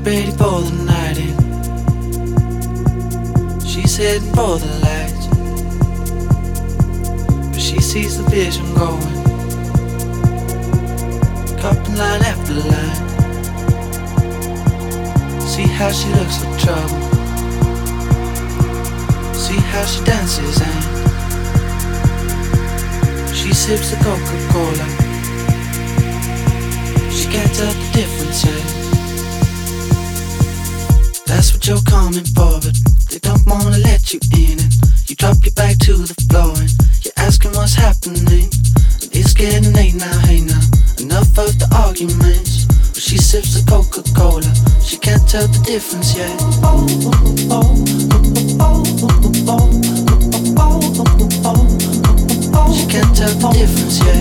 ready for the night in. She's heading for the lights, but she sees the vision going, cupping line after line. See how she looks like trouble, see how she dances and she sips the Coca-Cola. She can't tell the difference yet. That's what you're coming for, but they don't wanna let you in. And you drop your back to the floor and you're asking what's happening. And it's getting late now, hey now, enough of the arguments. But she sips the Coca-Cola, she can't tell the difference yet. She can't tell the difference yet.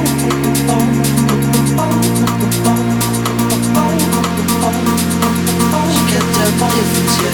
She can't tell the difference yet.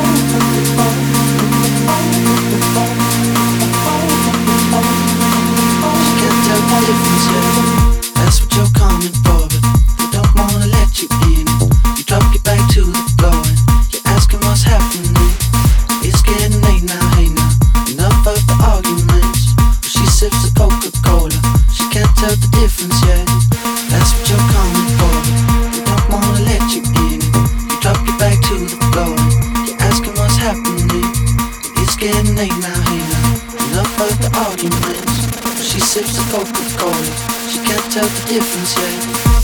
She can't tell the difference yet. That's what you're coming for, but they don't wanna let you in. You drop your back to the floor and you're asking what's happening. It's getting late now, hey now, enough of the arguments. But she sips the Coca-Cola, she can't tell the difference yet. That's what you're coming for, but they don't wanna let you in. You drop your back to the floor and you're asking what's happening. It's getting late now, hey now, enough of the arguments. But she sips the Coca-Cola, she can't tell the difference yet.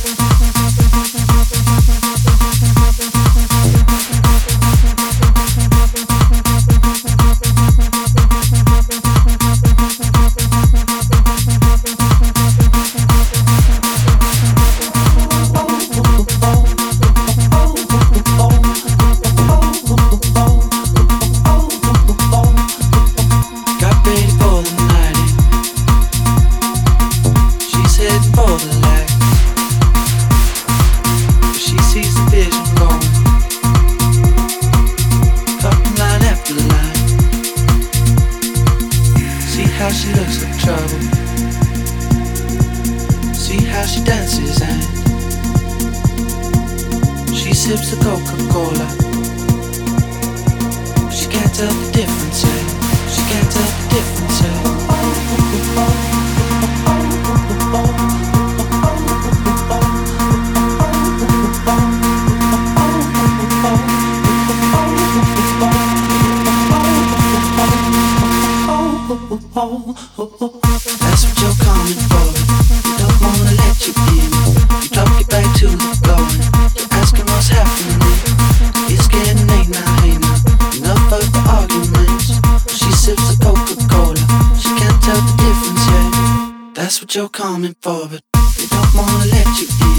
Sips the Coca-Cola, she can't tell the difference yet. She can't tell the difference yet. That's what you're coming for, they don't wanna let you in. You drop your back to the floor and you're asking what's happening. It's getting late now, hey now, enough of the arguments. She sips the Coca-Cola, she can't tell the difference yet. That's what you're coming for, but they don't wanna let you in.